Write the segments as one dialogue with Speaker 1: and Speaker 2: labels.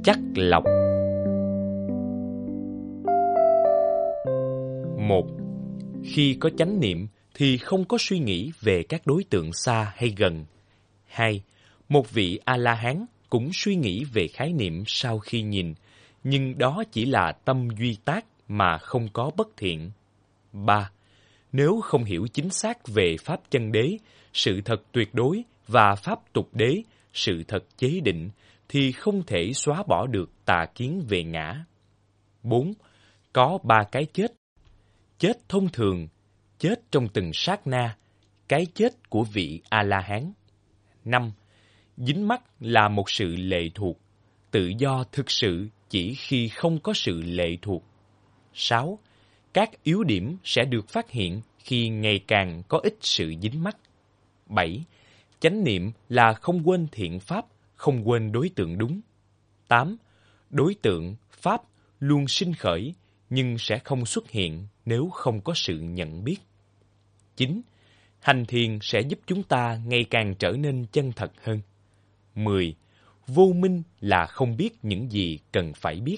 Speaker 1: Chắt lọc. 1. Khi có chánh niệm thì không có suy nghĩ về các đối tượng xa hay gần. 2. Một vị A-la-hán cũng suy nghĩ về khái niệm sau khi nhìn, nhưng đó chỉ là tâm duy tác mà không có bất thiện. 3. Nếu không hiểu chính xác về pháp chân đế, sự thật tuyệt đối và pháp tục đế, sự thật chế định, thì không thể xóa bỏ được tà kiến về ngã. 4. Có 3 cái chết. Chết thông thường, chết trong từng sát na, cái chết của vị A-la-hán. 5. Dính mắc là một sự lệ thuộc, tự do thực sự chỉ khi không có sự lệ thuộc. 6. Các yếu điểm sẽ được phát hiện khi ngày càng có ít sự dính mắc. 7. Chánh niệm là không quên thiện pháp, không quên đối tượng đúng. 8. Đối tượng, pháp luôn sinh khởi, nhưng sẽ không xuất hiện nếu không có sự nhận biết. 9. Hành thiền sẽ giúp chúng ta ngày càng trở nên chân thật hơn. 10. Vô minh là không biết những gì cần phải biết.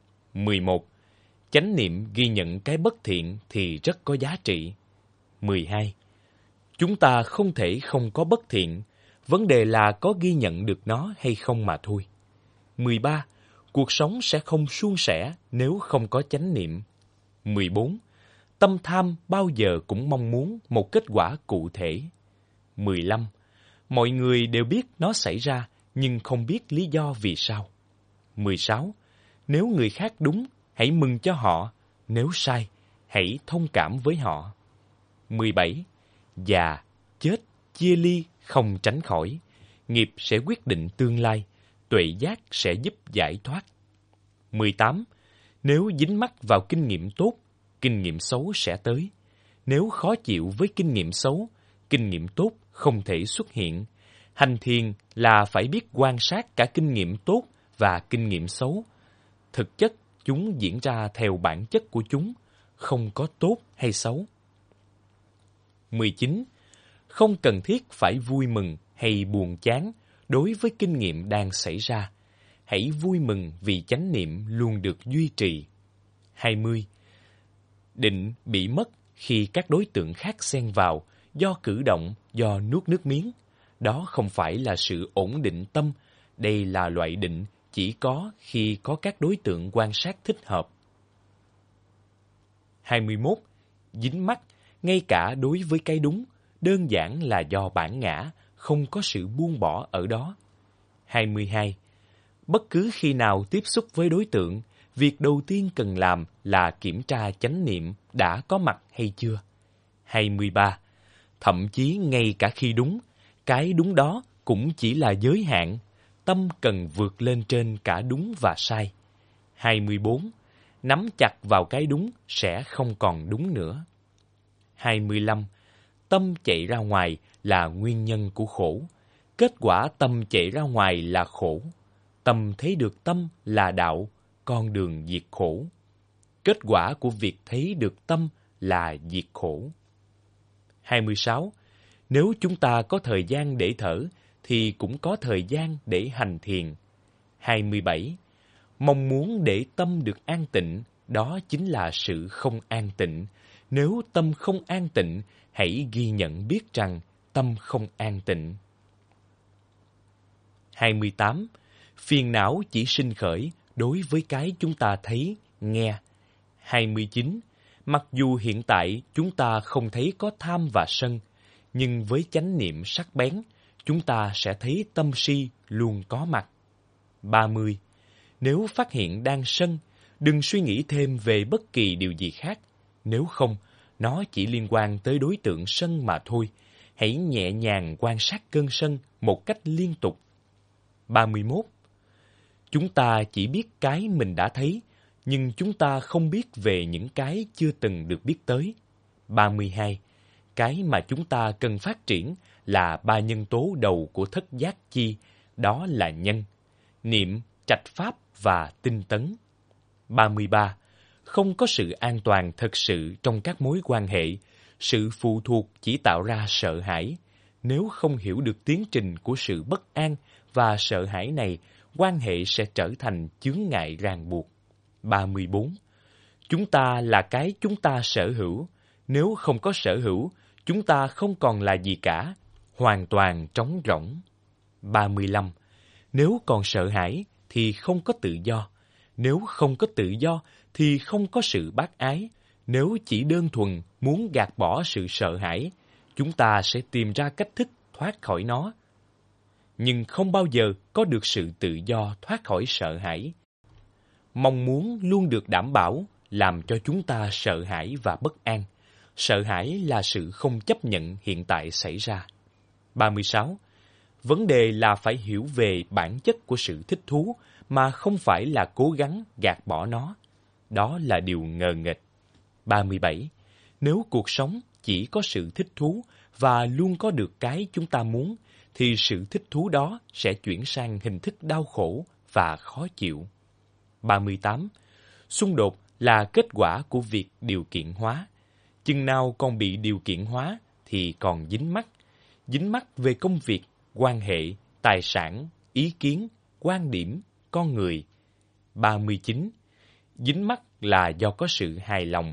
Speaker 1: 11. Chánh niệm ghi nhận cái bất thiện thì rất có giá trị. 12. Chúng ta không thể không có bất thiện, vấn đề là có ghi nhận được nó hay không mà thôi. 13. Cuộc sống sẽ không suôn sẻ nếu không có chánh niệm. 14. Tâm tham bao giờ cũng mong muốn một kết quả cụ thể. 15. Mọi người đều biết nó xảy ra, nhưng không biết lý do vì sao. 16. Nếu người khác đúng, hãy mừng cho họ. Nếu sai, hãy thông cảm với họ. 17. Già, chết, chia ly không tránh khỏi. Nghiệp sẽ quyết định tương lai, tuệ giác sẽ giúp giải thoát. 18. Nếu dính mắc vào kinh nghiệm tốt, kinh nghiệm xấu sẽ tới. Nếu khó chịu với kinh nghiệm xấu, kinh nghiệm tốt không thể xuất hiện. Hành thiền là phải biết quan sát cả kinh nghiệm tốt và kinh nghiệm xấu. Thực chất, chúng diễn ra theo bản chất của chúng, không có tốt hay xấu. 19. Không cần thiết phải vui mừng hay buồn chán đối với kinh nghiệm đang xảy ra. Hãy vui mừng vì chánh niệm luôn được duy trì. 20. Định bị mất khi các đối tượng khác xen vào, do cử động, do nuốt nước miếng. Đó không phải là sự ổn định tâm, đây là loại định chỉ có khi có các đối tượng quan sát thích hợp. 21. Dính mắc, ngay cả đối với cái đúng, đơn giản là do bản ngã, không có sự buông bỏ ở đó. 22. Bất cứ khi nào tiếp xúc với đối tượng, việc đầu tiên cần làm là kiểm tra chánh niệm đã có mặt hay chưa. 23. Thậm chí ngay cả khi đúng, cái đúng đó cũng chỉ là giới hạn. Tâm cần vượt lên trên cả đúng và sai. 24. Nắm chặt vào cái đúng sẽ không còn đúng nữa. 25. Tâm chạy ra ngoài là nguyên nhân của khổ. Kết quả tâm chạy ra ngoài là khổ. Tâm thấy được tâm là đạo, con đường diệt khổ. Kết quả của việc thấy được tâm là diệt khổ. 26. Nếu chúng ta có thời gian để thở, thì cũng có thời gian để hành thiền. 27. Mong muốn để tâm được an tịnh, đó chính là sự không an tịnh. Nếu tâm không an tịnh, hãy ghi nhận biết rằng tâm không an tịnh. 28. Phiền não chỉ sinh khởi đối với cái chúng ta thấy, nghe. 29. Mặc dù hiện tại chúng ta không thấy có tham và sân, nhưng với chánh niệm sắc bén, chúng ta sẽ thấy tâm si luôn có mặt. 30. Nếu phát hiện đang sân, đừng suy nghĩ thêm về bất kỳ điều gì khác. Nếu không, nó chỉ liên quan tới đối tượng sân mà thôi. Hãy nhẹ nhàng quan sát cơn sân một cách liên tục. 31. Chúng ta chỉ biết cái mình đã thấy, nhưng chúng ta không biết về những cái chưa từng được biết tới. 32. Cái mà chúng ta cần phát triển là 3 nhân tố đầu của thất giác chi, đó là nhân, niệm, trạch pháp và tinh tấn. 33. Không có sự an toàn thực sự trong các mối quan hệ, sự phụ thuộc chỉ tạo ra sợ hãi. Nếu không hiểu được tiến trình của sự bất an và sợ hãi này, quan hệ sẽ trở thành chướng ngại ràng buộc. 34. Chúng ta là cái chúng ta sở hữu. Nếu không có sở hữu, chúng ta không còn là gì cả, hoàn toàn trống rỗng. 35. Nếu còn sợ hãi thì không có tự do. Nếu không có tự do thì không có sự bác ái. Nếu chỉ đơn thuần muốn gạt bỏ sự sợ hãi, chúng ta sẽ tìm ra cách thức thoát khỏi nó. Nhưng không bao giờ có được sự tự do thoát khỏi sợ hãi. Mong muốn luôn được đảm bảo làm cho chúng ta sợ hãi và bất an. Sợ hãi là sự không chấp nhận hiện tại xảy ra. 36. Vấn đề là phải hiểu về bản chất của sự thích thú mà không phải là cố gắng gạt bỏ nó. Đó là điều ngờ nghệch. 37. Nếu cuộc sống chỉ có sự thích thú và luôn có được cái chúng ta muốn, thì sự thích thú đó sẽ chuyển sang hình thức đau khổ và khó chịu. 38. Xung đột là kết quả của việc điều kiện hóa. Chừng nào còn bị điều kiện hóa thì còn dính mắc về công việc, quan hệ, tài sản, ý kiến, quan điểm, con người. 39. Dính mắc là do có sự hài lòng.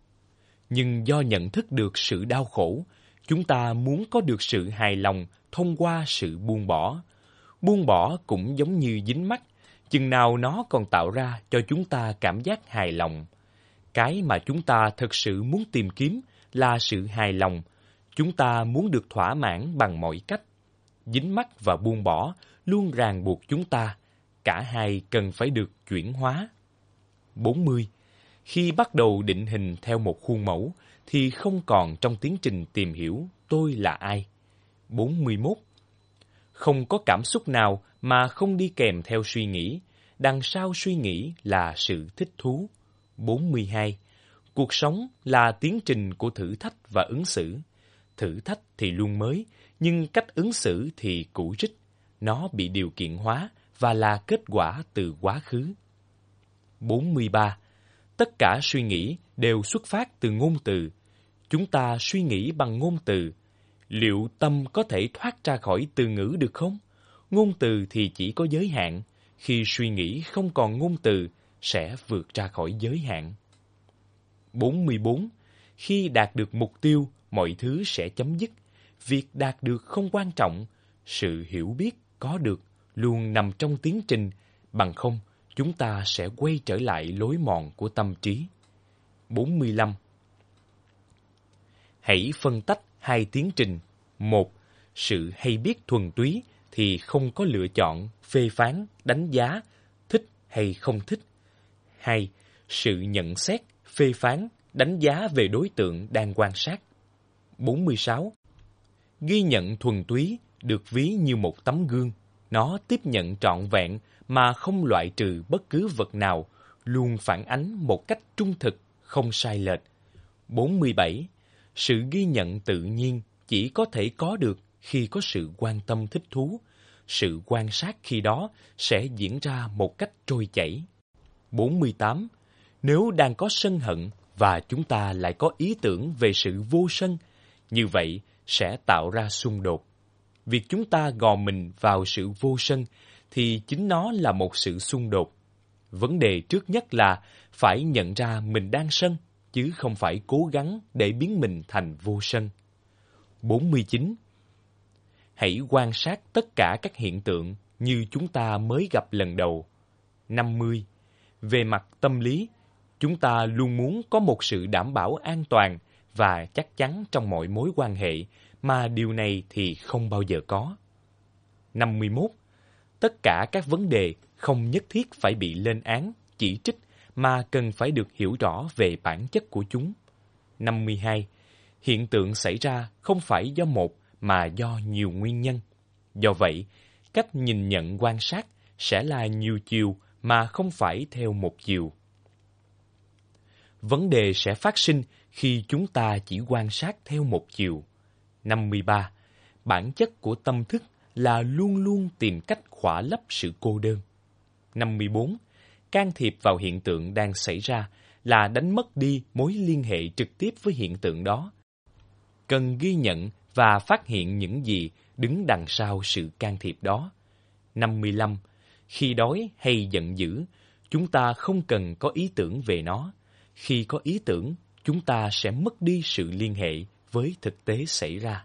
Speaker 1: Nhưng do nhận thức được sự đau khổ, chúng ta muốn có được sự hài lòng thông qua sự buông bỏ. Buông bỏ cũng giống như dính mắc, chừng nào nó còn tạo ra cho chúng ta cảm giác hài lòng. Cái mà chúng ta thực sự muốn tìm kiếm là sự hài lòng. Chúng ta muốn được thỏa mãn bằng mọi cách. Dính mắc và buông bỏ luôn ràng buộc chúng ta. Cả hai cần phải được chuyển hóa. 40. Khi bắt đầu định hình theo một khuôn mẫu, thì không còn trong tiến trình tìm hiểu tôi là ai. 41. Không có cảm xúc nào mà không đi kèm theo suy nghĩ. Đằng sau suy nghĩ là sự thích thú. 42. Cuộc sống là tiến trình của thử thách và ứng xử. Thử thách thì luôn mới, nhưng cách ứng xử thì cũ rích. Nó bị điều kiện hóa và là kết quả từ quá khứ. 43. Tất cả suy nghĩ đều xuất phát từ ngôn từ. Chúng ta suy nghĩ bằng ngôn từ. Liệu tâm có thể thoát ra khỏi từ ngữ được không? Ngôn từ thì chỉ có giới hạn. Khi suy nghĩ không còn ngôn từ, sẽ vượt ra khỏi giới hạn. 44. Khi đạt được mục tiêu, mọi thứ sẽ chấm dứt. Việc đạt được không quan trọng. Sự hiểu biết có được luôn nằm trong tiến trình. Bằng không, chúng ta sẽ quay trở lại lối mòn của tâm trí. 45. Hãy phân tách hai tiến trình. 1. Sự hay biết thuần túy thì không có lựa chọn, phê phán, đánh giá, thích hay không thích. 2. Sự nhận xét, phê phán, đánh giá về đối tượng đang quan sát. 46. Ghi nhận thuần túy được ví như một tấm gương. Nó tiếp nhận trọn vẹn mà không loại trừ bất cứ vật nào, luôn phản ánh một cách trung thực, không sai lệch. 47. Sự ghi nhận tự nhiên chỉ có thể có được khi có sự quan tâm thích thú. Sự quan sát khi đó sẽ diễn ra một cách trôi chảy. 48. Nếu đang có sân hận và chúng ta lại có ý tưởng về sự vô sân, như vậy sẽ tạo ra xung đột. Việc chúng ta gò mình vào sự vô sân thì chính nó là một sự xung đột. Vấn đề trước nhất là phải nhận ra mình đang sân, chứ không phải cố gắng để biến mình thành vô sân. 49. Hãy quan sát tất cả các hiện tượng như chúng ta mới gặp lần đầu. 50. Về mặt tâm lý, chúng ta luôn muốn có một sự đảm bảo an toàn và chắc chắn trong mọi mối quan hệ, mà điều này thì không bao giờ có. 51. Tất cả các vấn đề không nhất thiết phải bị lên án, chỉ trích, mà cần phải được hiểu rõ về bản chất của chúng. 52. Hiện tượng xảy ra không phải do một mà do nhiều nguyên nhân. Do vậy, cách nhìn nhận quan sát sẽ là nhiều chiều mà không phải theo một chiều. Vấn đề sẽ phát sinh khi chúng ta chỉ quan sát theo một chiều. 53. Bản chất của tâm thức là luôn luôn tìm cách khỏa lấp sự cô đơn. 54. Can thiệp vào hiện tượng đang xảy ra là đánh mất đi mối liên hệ trực tiếp với hiện tượng đó. Cần ghi nhận và phát hiện những gì đứng đằng sau sự can thiệp đó. 55. Khi đói hay giận dữ, chúng ta không cần có ý tưởng về nó. Khi có ý tưởng, chúng ta sẽ mất đi sự liên hệ với thực tế xảy ra.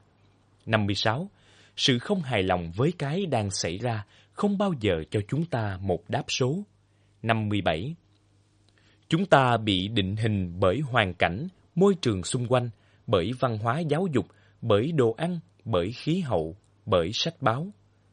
Speaker 1: 56. Sự không hài lòng với cái đang xảy ra không bao giờ cho chúng ta một đáp số. 57. Chúng ta bị định hình bởi hoàn cảnh, môi trường xung quanh, bởi văn hóa giáo dục, bởi đồ ăn, bởi khí hậu, bởi sách báo.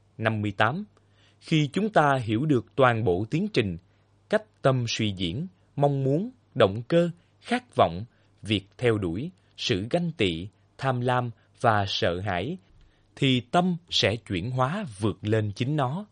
Speaker 1: 58. Khi chúng ta hiểu được toàn bộ tiến trình, cách tâm suy diễn, mong muốn, động cơ, khát vọng, việc theo đuổi, sự ganh tị, tham lam và sợ hãi, thì tâm sẽ chuyển hóa vượt lên chính nó.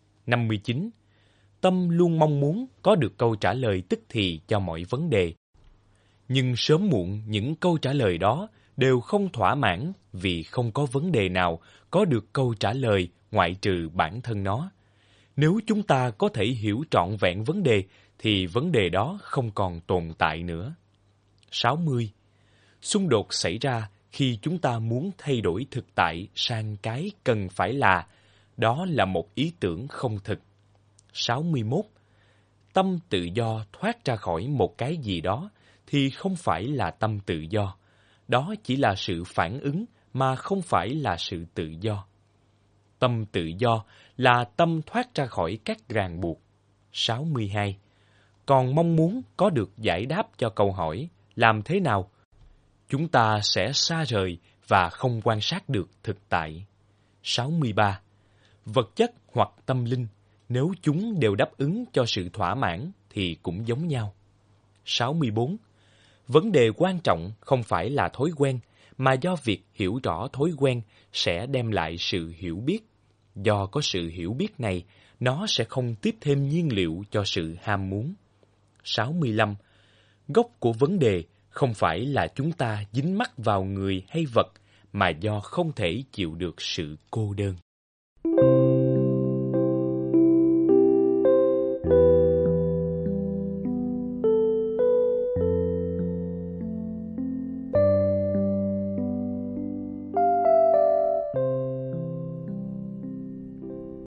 Speaker 1: 59. Tâm luôn mong muốn có được câu trả lời tức thì cho mọi vấn đề. Nhưng sớm muộn những câu trả lời đó đều không thỏa mãn vì không có vấn đề nào có được câu trả lời ngoại trừ bản thân nó. Nếu chúng ta có thể hiểu trọn vẹn vấn đề, thì vấn đề đó không còn tồn tại nữa. 60. Xung đột xảy ra khi chúng ta muốn thay đổi thực tại sang cái cần phải là, đó là một ý tưởng không thực. 61. Tâm tự do thoát ra khỏi một cái gì đó thì không phải là tâm tự do. Đó chỉ là sự phản ứng mà không phải là sự tự do. Tâm tự do là tâm thoát ra khỏi các ràng buộc. 62. Còn mong muốn có được giải đáp cho câu hỏi làm thế nào, chúng ta sẽ xa rời và không quan sát được thực tại. 63. Vật chất hoặc tâm linh, nếu chúng đều đáp ứng cho sự thỏa mãn thì cũng giống nhau. 64. Vấn đề quan trọng không phải là thói quen, mà do việc hiểu rõ thói quen sẽ đem lại sự hiểu biết. Do có sự hiểu biết này, nó sẽ không tiếp thêm nhiên liệu cho sự ham muốn. 65. Gốc của vấn đề không phải là chúng ta dính mắc vào người hay vật, mà do không thể chịu được sự cô đơn.